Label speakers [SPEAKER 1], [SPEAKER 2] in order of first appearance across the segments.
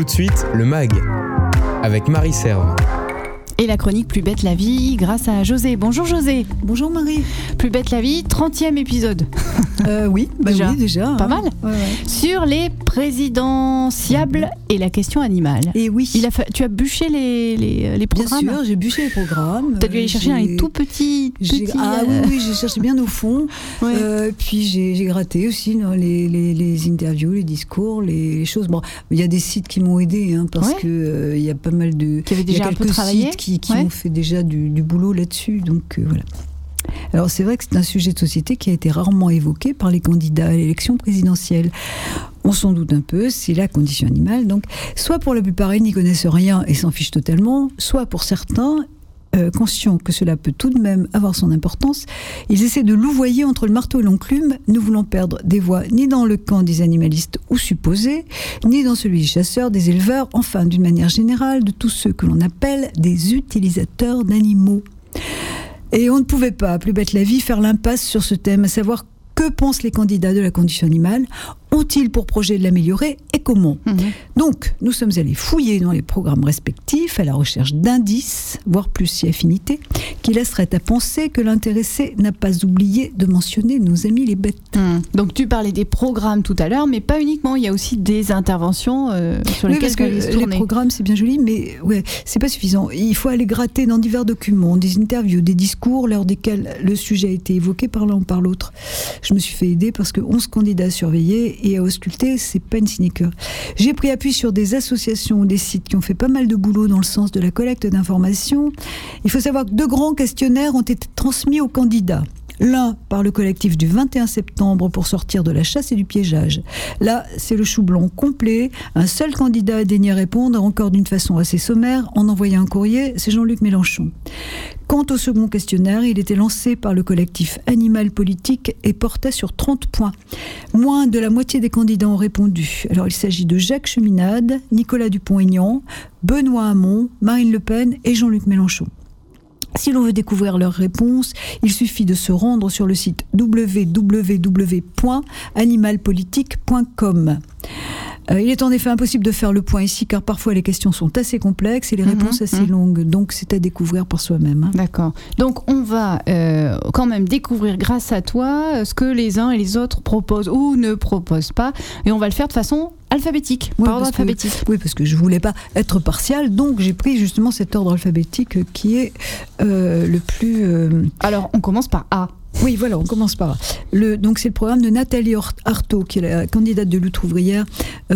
[SPEAKER 1] Tout de suite, le MAG, avec Marie Serve.
[SPEAKER 2] Et la chronique Plus bête la vie grâce à José. Bonjour José.
[SPEAKER 3] Bonjour Marie.
[SPEAKER 2] Plus bête la vie, 30e épisode.
[SPEAKER 3] Oui, déjà.
[SPEAKER 2] Pas mal.
[SPEAKER 3] Ouais.
[SPEAKER 2] Sur les présidentiables et la question animale.
[SPEAKER 3] Et oui.
[SPEAKER 2] Tu as bûché les programmes.
[SPEAKER 3] Bien sûr, j'ai bûché les programmes.
[SPEAKER 2] Tu as dû aller chercher un tout petit...
[SPEAKER 3] Oui, j'ai cherché bien au fond. Ouais. Puis j'ai gratté aussi les interviews, les discours, les choses. Bon, il y a des sites qui m'ont aidé parce que il y a pas mal de...
[SPEAKER 2] Qui avaient déjà un peu travaillé.
[SPEAKER 3] Qui ont fait déjà du boulot là-dessus, donc voilà. Alors c'est vrai que c'est un sujet de société qui a été rarement évoqué par les candidats à l'élection présidentielle. On s'en doute un peu, c'est la condition animale, donc soit pour la plupart ils n'y connaissent rien et s'en fichent totalement, soit pour certains, conscients que cela peut tout de même avoir son importance, ils essaient de louvoyer entre le marteau et l'enclume, ne voulant perdre des voix ni dans le camp des animalistes ou supposés, ni dans celui des chasseurs, des éleveurs, enfin d'une manière générale de tous ceux que l'on appelle des utilisateurs d'animaux. Et on ne pouvait pas, Plus bête la vie, faire l'impasse sur ce thème, à savoir que pensent les candidats de la condition animale, ont-ils pour projet de l'améliorer et comment ? Donc, nous sommes allés fouiller dans les programmes respectifs à la recherche d'indices, voire plus si affinités, qui laisseraient à penser que l'intéressé n'a pas oublié de mentionner nos amis les bêtes.
[SPEAKER 2] Donc tu parlais des programmes tout à l'heure, mais pas uniquement, il y a aussi des interventions sur lesquelles
[SPEAKER 3] parce que les programmes c'est bien joli, mais c'est pas suffisant. Il faut aller gratter dans divers documents, des interviews, des discours lors desquels le sujet a été évoqué par l'un ou par l'autre. Je me suis fait aider parce que 11 candidats à surveiller et à ausculter, c'est pas une sinecure. J'ai pris appui sur des associations ou des sites qui ont fait pas mal de boulot dans le sens de la collecte d'informations. Il faut savoir que 2 grands questionnaires ont été transmis aux candidats. L'un par le collectif du 21 septembre pour sortir de la chasse et du piégeage. Là, c'est le chou blanc complet. Un seul candidat a daigné répondre, encore d'une façon assez sommaire, en envoyant un courrier, c'est Jean-Luc Mélenchon. Quant au second questionnaire, il était lancé par le collectif Animal Politique et portait sur 30 points. Moins de la moitié des candidats ont répondu. Alors, il s'agit de Jacques Cheminade, Nicolas Dupont-Aignan, Benoît Hamon, Marine Le Pen et Jean-Luc Mélenchon. Si l'on veut découvrir leurs réponses, il suffit de se rendre sur le site www.animalpolitique.com. Il est en effet impossible de faire le point ici, car parfois les questions sont assez complexes et les réponses assez longues. Donc c'est à découvrir par soi-même.
[SPEAKER 2] D'accord. Donc on va quand même découvrir grâce à toi ce que les uns et les autres proposent ou ne proposent pas. Et on va le faire de façon alphabétique, par ordre alphabétique.
[SPEAKER 3] Oui, parce que je ne voulais pas être partial, donc j'ai pris justement cet ordre alphabétique qui est le plus...
[SPEAKER 2] Alors, on commence par A.
[SPEAKER 3] Oui, voilà, on commence par A. Donc c'est le programme de Nathalie Arthaud, qui est la candidate de lutte ouvrière.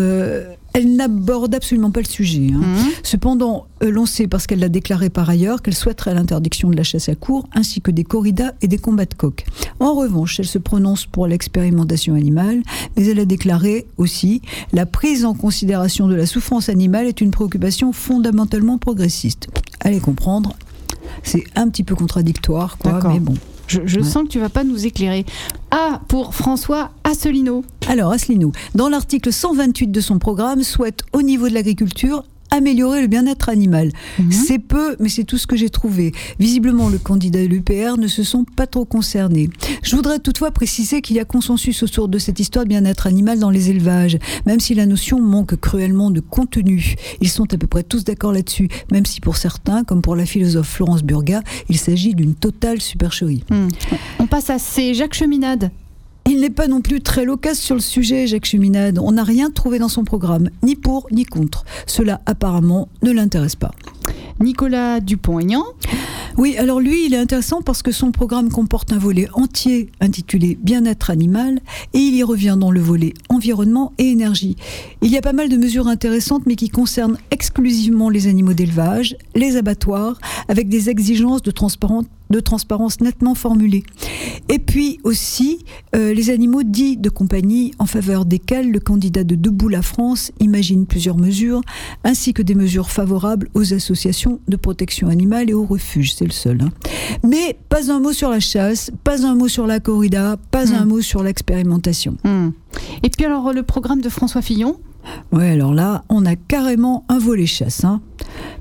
[SPEAKER 3] Elle n'aborde absolument pas le sujet. Cependant, l'on sait, parce qu'elle l'a déclaré par ailleurs, qu'elle souhaiterait l'interdiction de la chasse à courre, ainsi que des corridas et des combats de coqs. En revanche, elle se prononce pour l'expérimentation animale, mais elle a déclaré aussi « La prise en considération de la souffrance animale est une préoccupation fondamentalement progressiste ». Allez comprendre, c'est un petit peu contradictoire, mais bon.
[SPEAKER 2] Je sens que tu ne vas pas nous éclairer. A pour François Asselineau.
[SPEAKER 3] Alors, Asselineau, dans l'article 128 de son programme, souhaite au niveau de l'agriculture améliorer le bien-être animal. C'est peu, mais c'est tout ce que j'ai trouvé. Visiblement, le candidat et l'UPR ne se sont pas trop concernés. Je voudrais toutefois préciser qu'il y a consensus autour de cette histoire de bien-être animal dans les élevages, même si la notion manque cruellement de contenu. Ils sont à peu près tous d'accord là-dessus, même si pour certains, comme pour la philosophe Florence Burga, il s'agit d'une totale supercherie.
[SPEAKER 2] On passe à C, Jacques Cheminade.
[SPEAKER 3] Il n'est pas non plus très loquace sur le sujet, Jacques Cheminade. On n'a rien trouvé dans son programme, ni pour ni contre. Cela apparemment ne l'intéresse pas.
[SPEAKER 2] Nicolas Dupont-Aignan.
[SPEAKER 3] Oui, alors lui, il est intéressant parce que son programme comporte un volet entier intitulé Bien-être animal et il y revient dans le volet environnement et énergie. Il y a pas mal de mesures intéressantes mais qui concernent exclusivement les animaux d'élevage, les abattoirs, avec des exigences de transparence nettement formulées. Et puis aussi les animaux dits de compagnie en faveur desquels le candidat de Debout la France imagine plusieurs mesures, ainsi que des mesures favorables aux associations de protection animale et aux refuges, c'est le seul. Mais pas un mot sur la chasse, pas un mot sur la corrida, pas un mot sur l'expérimentation.
[SPEAKER 2] Et puis alors le programme de François Fillon.
[SPEAKER 3] Ouais, alors là, on a carrément un volet chasse.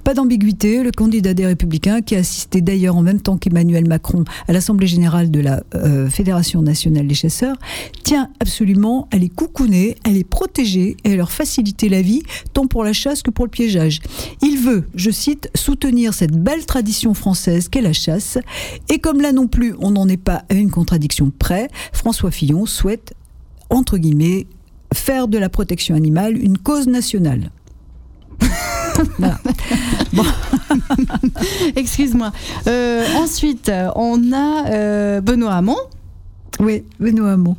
[SPEAKER 3] Pas d'ambiguïté, le candidat des Républicains, qui a assisté d'ailleurs en même temps qu'Emmanuel Macron à l'Assemblée générale de la Fédération nationale des chasseurs, tient absolument à les coucouner, à les protéger et à leur faciliter la vie, tant pour la chasse que pour le piégeage. Il veut, je cite, soutenir cette belle tradition française qu'est la chasse, et comme là non plus on n'en est pas à une contradiction près, François Fillon souhaite, entre guillemets, faire de la protection animale une cause nationale. Voilà. Bon.
[SPEAKER 2] Excuse-moi. Ensuite, on a Benoît Hamon.
[SPEAKER 3] Oui, Benoît Hamon.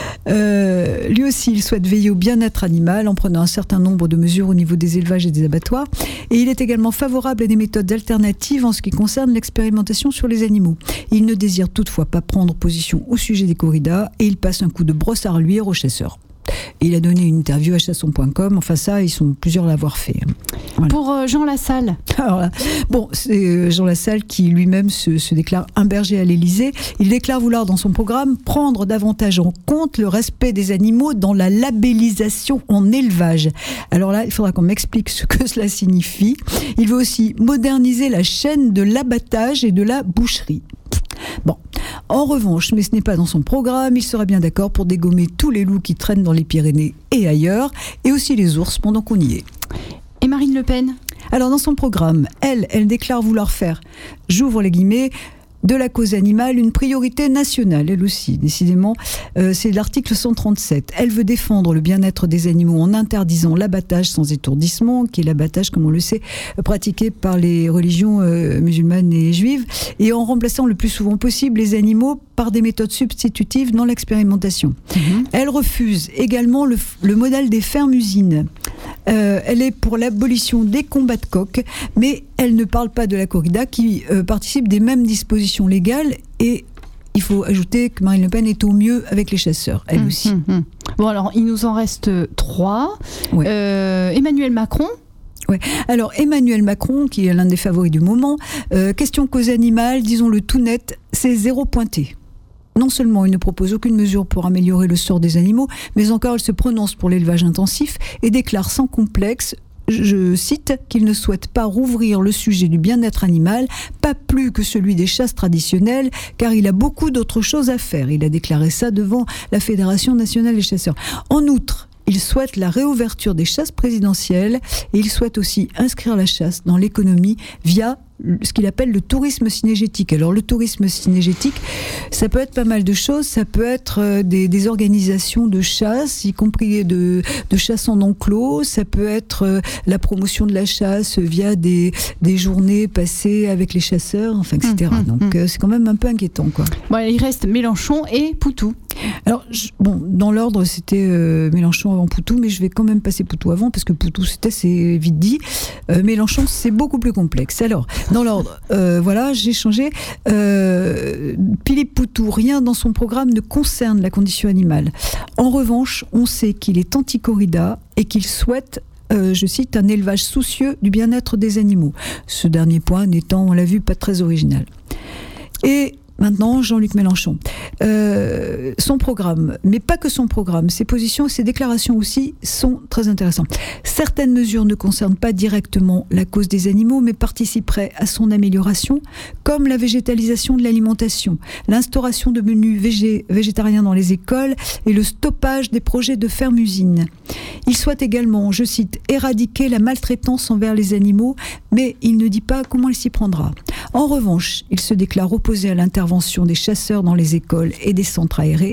[SPEAKER 3] Lui aussi, il souhaite veiller au bien-être animal en prenant un certain nombre de mesures au niveau des élevages et des abattoirs. Et il est également favorable à des méthodes alternatives en ce qui concerne l'expérimentation sur les animaux. Il ne désire toutefois pas prendre position au sujet des corridas et il passe un coup de brosse à reluire aux chasseurs. Et il a donné une interview à chasson.com. Enfin ça, ils sont plusieurs à l'avoir fait. Voilà.
[SPEAKER 2] Pour Jean Lassalle.
[SPEAKER 3] Alors là, bon, c'est Jean Lassalle qui lui-même se déclare un berger à l'Élysée. Il déclare vouloir dans son programme prendre davantage en compte le respect des animaux dans la labellisation en élevage. Alors là, il faudra qu'on m'explique ce que cela signifie. Il veut aussi moderniser la chaîne de l'abattage et de la boucherie. Bon, en revanche, mais ce n'est pas dans son programme, il serait bien d'accord pour dégommer tous les loups qui traînent dans les Pyrénées et ailleurs, et aussi les ours pendant qu'on y est.
[SPEAKER 2] Et Marine Le Pen ?
[SPEAKER 3] Alors dans son programme, elle déclare vouloir faire, j'ouvre les guillemets, de la cause animale une priorité nationale, elle aussi, décidément. C'est l'article 137. Elle veut défendre le bien-être des animaux en interdisant l'abattage sans étourdissement, qui est l'abattage, comme on le sait, pratiqué par les religions musulmanes et juives, et en remplaçant le plus souvent possible les animaux par des méthodes substitutives dans l'expérimentation. Elle refuse également le modèle des fermes-usines. Elle est pour l'abolition des combats de coqs, mais elle ne parle pas de la corrida qui participe des mêmes dispositions légales, et il faut ajouter que Marine Le Pen est au mieux avec les chasseurs, elle aussi.
[SPEAKER 2] Bon alors, il nous en reste 3.
[SPEAKER 3] Ouais.
[SPEAKER 2] Emmanuel Macron.
[SPEAKER 3] Ouais. Alors Emmanuel Macron, qui est l'un des favoris du moment, question cause animale, disons-le tout net, c'est 0 pointé. Non seulement il ne propose aucune mesure pour améliorer le sort des animaux, mais encore il se prononce pour l'élevage intensif et déclare sans complexe, je cite, qu'il ne souhaite pas rouvrir le sujet du bien-être animal, pas plus que celui des chasses traditionnelles, car il a beaucoup d'autres choses à faire. Il a déclaré ça devant la Fédération nationale des chasseurs. En outre, il souhaite la réouverture des chasses présidentielles et il souhaite aussi inscrire la chasse dans l'économie via ce qu'il appelle le tourisme cynégétique. Alors le tourisme cynégétique, ça peut être pas mal de choses, ça peut être des organisations de chasse, y compris de chasse en enclos, ça peut être la promotion de la chasse via des journées passées avec les chasseurs, enfin etc. Donc c'est quand même un peu inquiétant, quoi.
[SPEAKER 2] Bon, il reste Mélenchon et Poutou.
[SPEAKER 3] Alors, bon, dans l'ordre, c'était Mélenchon avant Poutou, mais je vais quand même passer Poutou avant, parce que Poutou, c'est vite dit. Mélenchon, c'est beaucoup plus complexe. Alors, dans l'ordre, voilà, j'ai changé. Philippe Poutou, rien dans son programme ne concerne la condition animale. En revanche, on sait qu'il est anti-corrida et qu'il souhaite, je cite, un élevage soucieux du bien-être des animaux. Ce dernier point n'étant, on l'a vu, pas très original. Et maintenant, Jean-Luc Mélenchon. Son programme, mais pas que son programme, ses positions et ses déclarations aussi sont très intéressantes. Certaines mesures ne concernent pas directement la cause des animaux, mais participeraient à son amélioration, comme la végétalisation de l'alimentation, l'instauration de menus végétariens dans les écoles et le stoppage des projets de fermes-usines. Il souhaite également, je cite, éradiquer la maltraitance envers les animaux, mais il ne dit pas comment il s'y prendra. En revanche, il se déclare opposé à l'intervention des chasseurs dans les écoles et des centres aérés.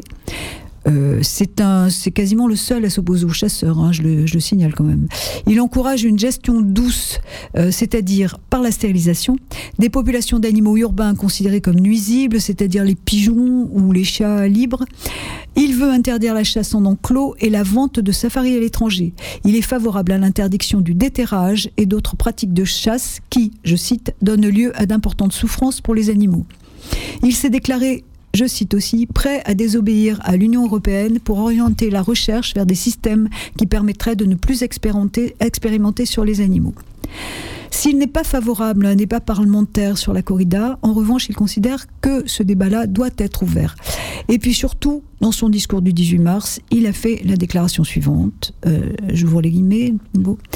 [SPEAKER 3] C'est quasiment le seul à s'opposer aux chasseurs, hein, je le signale quand même. Il encourage une gestion douce, c'est-à-dire par la stérilisation, des populations d'animaux urbains considérés comme nuisibles, c'est-à-dire les pigeons ou les chats libres. Il veut interdire la chasse en enclos et la vente de safaris à l'étranger. Il est favorable à l'interdiction du déterrage et d'autres pratiques de chasse qui, je cite, donnent lieu à d'importantes souffrances pour les animaux. Il s'est déclaré, je cite aussi, prêt à désobéir à l'Union européenne pour orienter la recherche vers des systèmes qui permettraient de ne plus expérimenter sur les animaux. S'il n'est pas favorable à un débat parlementaire sur la corrida, en revanche, il considère que ce débat-là doit être ouvert. Et puis surtout, dans son discours du 18 mars, il a fait la déclaration suivante, j'ouvre les guillemets,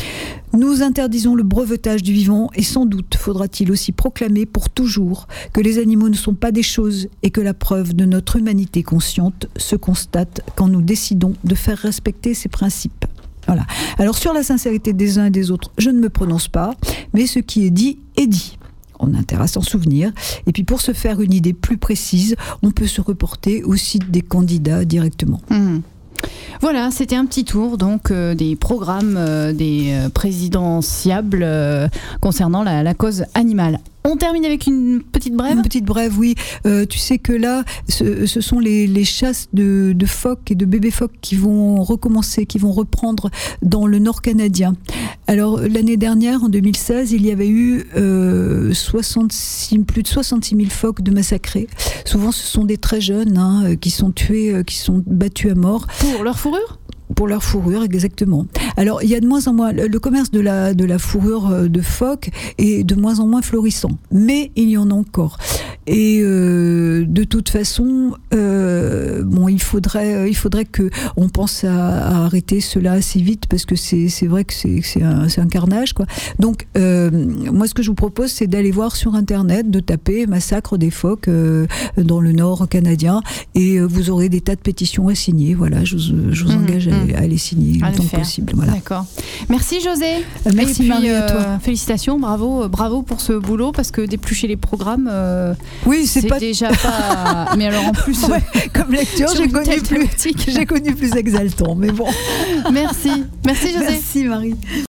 [SPEAKER 3] Nous interdisons le brevetage du vivant et sans doute faudra-t-il aussi proclamer pour toujours que les animaux ne sont pas des choses et que la preuve de notre humanité consciente se constate quand nous décidons de faire respecter ces principes. Voilà. Alors sur la sincérité des uns et des autres, je ne me prononce pas, mais ce qui est dit est dit. On a intérêt à s'en souvenir. Et puis pour se faire une idée plus précise, on peut se reporter au site des candidats directement.
[SPEAKER 2] Voilà, c'était un petit tour donc des programmes des présidentiables concernant la cause animale. On termine avec une petite brève.
[SPEAKER 3] Une petite brève, oui. Tu sais que là, ce sont les chasses de phoques et de bébés phoques qui vont recommencer, qui vont reprendre dans le nord canadien. Alors, l'année dernière, en 2016, il y avait eu plus de 66 000 phoques de massacrés. Souvent, ce sont des très jeunes qui sont tués, qui sont battus à mort.
[SPEAKER 2] Pour leur fourrure ?
[SPEAKER 3] Pour leur fourrure, exactement. Alors, il y a de moins en moins... Le commerce de la fourrure de phoque est de moins en moins florissant. Mais il y en a encore. Et de toute façon, il faudrait qu'on pense à arrêter cela assez vite parce que c'est vrai que c'est un carnage, quoi. Donc, moi, ce que je vous propose, c'est d'aller voir sur Internet, de taper « Massacre des phoques dans le nord canadien » et vous aurez des tas de pétitions à signer. Voilà, je vous engage à les signer le temps possible. Voilà.
[SPEAKER 2] D'accord. Merci José.
[SPEAKER 3] Merci Marie, à toi.
[SPEAKER 2] Félicitations, bravo pour ce boulot parce que d'éplucher les programmes,
[SPEAKER 3] oui,
[SPEAKER 2] c'est pas... déjà pas. Mais alors en plus,
[SPEAKER 3] comme lecture, j'ai connu plus exaltant. Mais bon.
[SPEAKER 2] Merci José.
[SPEAKER 3] Merci Marie.